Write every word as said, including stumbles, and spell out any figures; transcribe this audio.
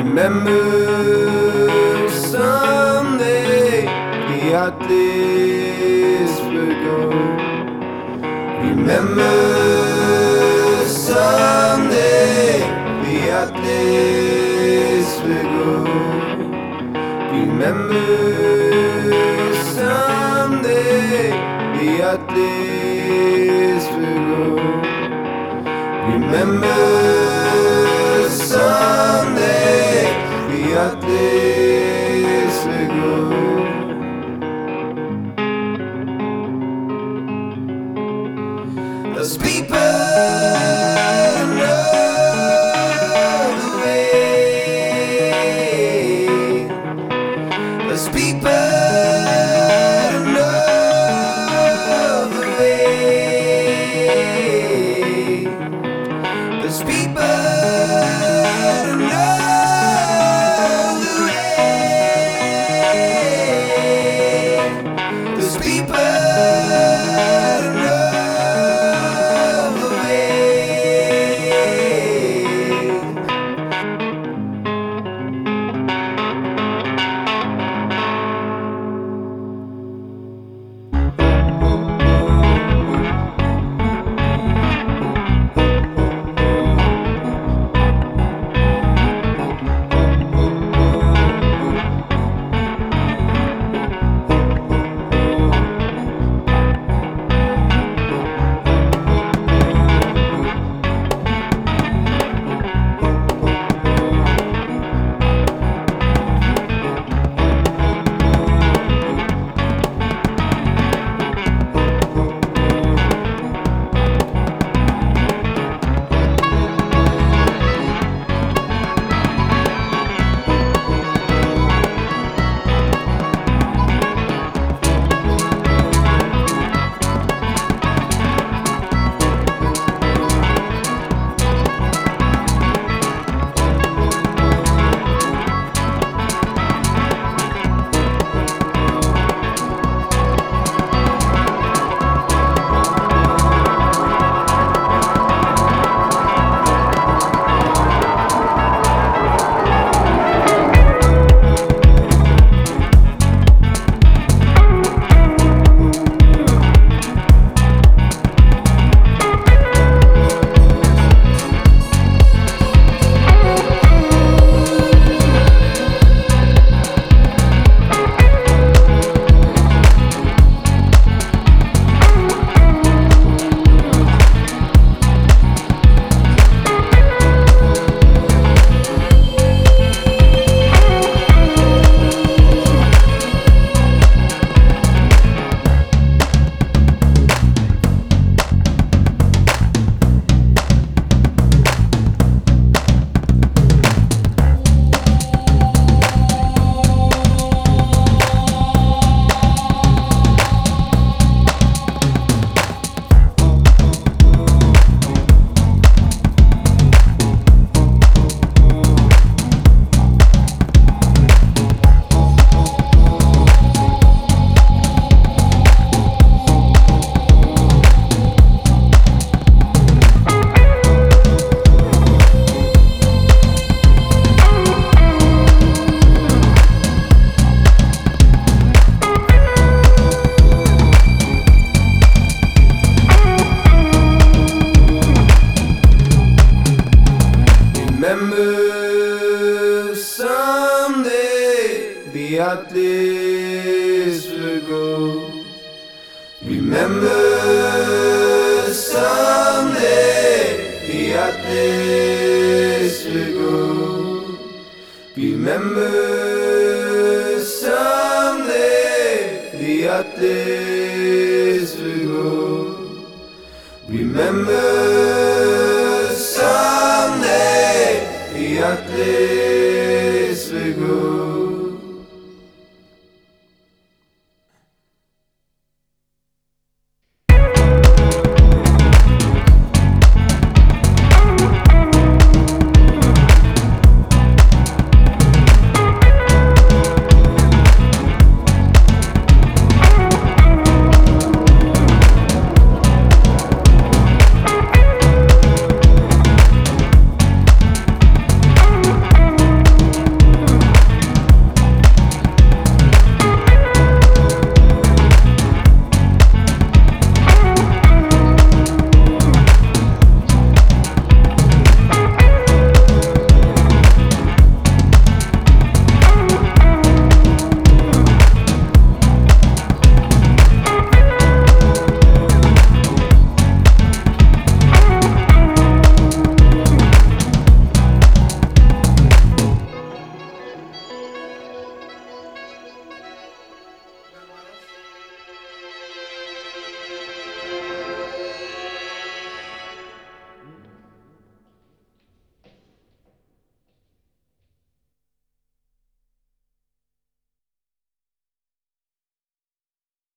Remember someday the hot days will go. Remember someday the hot days will go. Remember someday the hot days will go. Remember someday the hot days will go. Those people know the way. Those people know the way. Those people know the way. Those people know the way. Remember someday the hot days will go. Remember someday the hot days will go. Remember someday the hot days will go. Remember someday the hot days will go.